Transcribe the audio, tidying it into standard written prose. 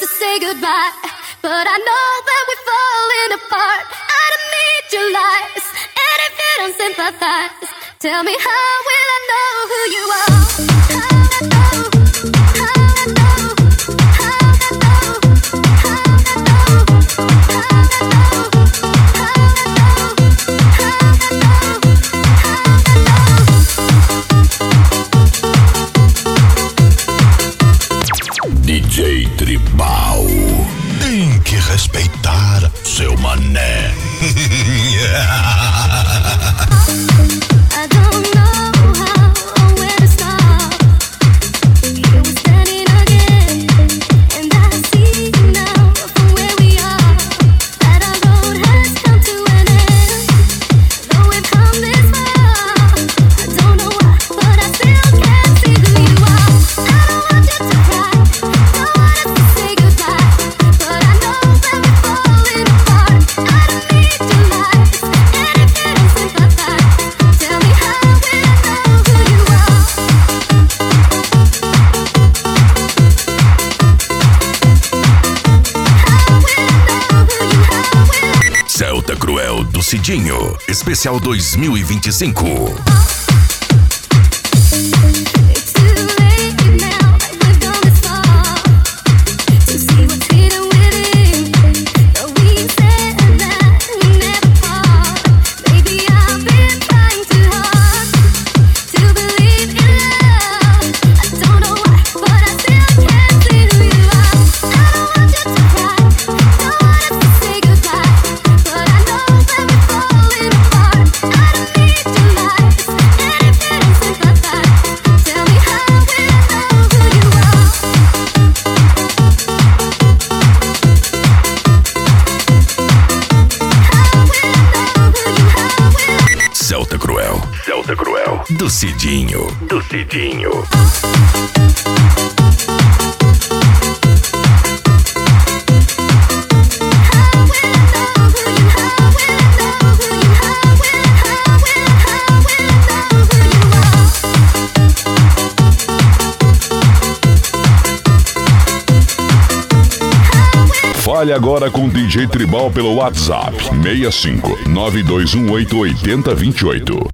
to say goodbye, but I know that we're falling apart. I don't need your lies, and if you don't sympathize, tell me how will I know who you are? How I know, how I know, how I know, how I know, how I know, how I know, how I know, DJ Tribal. Tem que respeitar seu mané. I don't know how or where to start. Here we're standing again, and I see now from where we are that our road has come to an end. Though we've come this far, I don't know why, but I still can't see who you are. I don't want you to cry, don't want us to say goodbye, but I know that we're falling apart. I don't need your lies, and if you don't sympathize, tell me how will I know who you are? Celta Cruel do Cidinho, especial 2025. It's too late now, we've gone this far to see what's hidden within. Though we said that we never part, maybe I've been trying too hard to believe in love. I don't know why, but I still can't see who you are. I don't want you to cry, don't want us to say goodbye, but I know that we're falling apart. I don't need your lies, and if you don't sympathize, tell me how will I know who you are? Celta Cruel. Celta Cruel do Cidinho. Do Cidinho. Fale agora com DJ Tribal pelo WhatsApp 65 921888028.